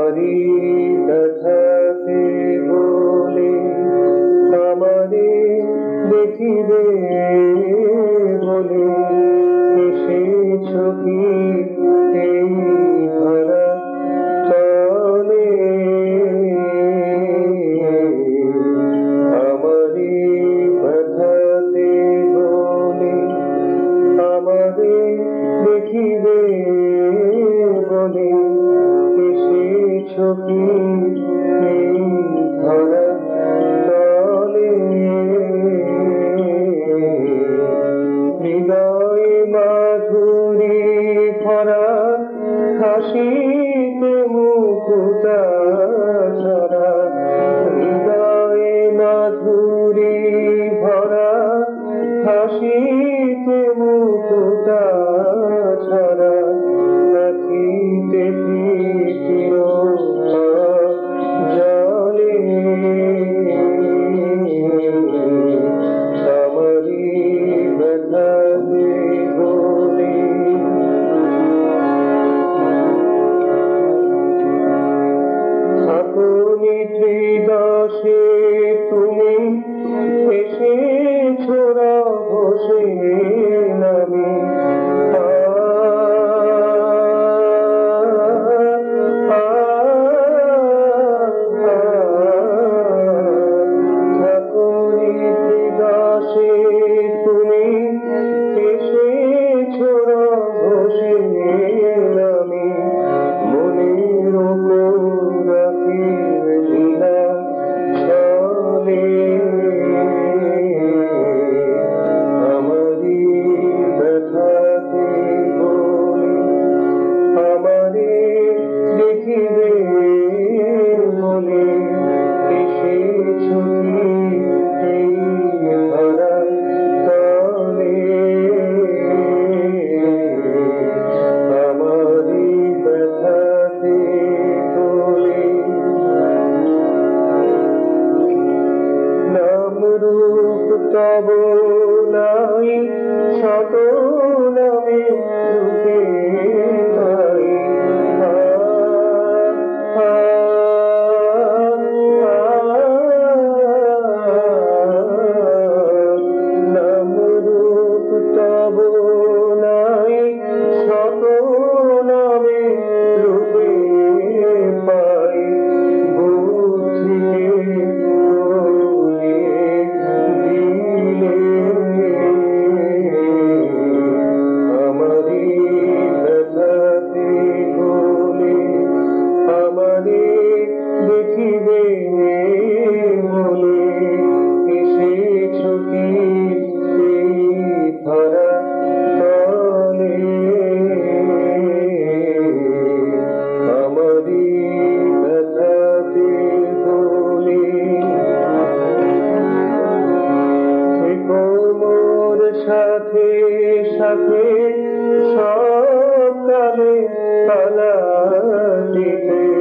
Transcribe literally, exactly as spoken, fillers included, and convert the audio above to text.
আমারি ব্যথাতে বলে আমারে দেখিবে বলে এসেছ কি এই ধরা চলে আমারি ব্যথাতে বলে আমারে দেখিবে বলে এসেছ কি এই ধরা চলে হৃদয় মাধুরী ভরা হাসিতে মুকুতা ছড়া হৃদয় মাধুরী ভরা হাসিতে মুকুতা ছড়া রাখিতে প্রীতির জলে আমারি ব্যথাতে বলে আপনি ত্রিদশে তুমি এসেছ রহস্যে নামে তুমি এসেছ রহস্যে নামে মনের রাখি লীলা চলে আমারি ব্যথাতে বলে আমারে দেখিবে বলে এসেছ এই ধরা চলে আমারি ব্যথাতে বলে নাম রূপ তব নাই শত নামে রূপে নাই নাম রূপ তব নাই শত নামে রূপে পাই আমারে দেখিবে বলে এসেছ কি এই ধরা চলে আমারি ব্যথাতে বলে থেকো মোর সাথে সাথে সব কালে কালা দিতে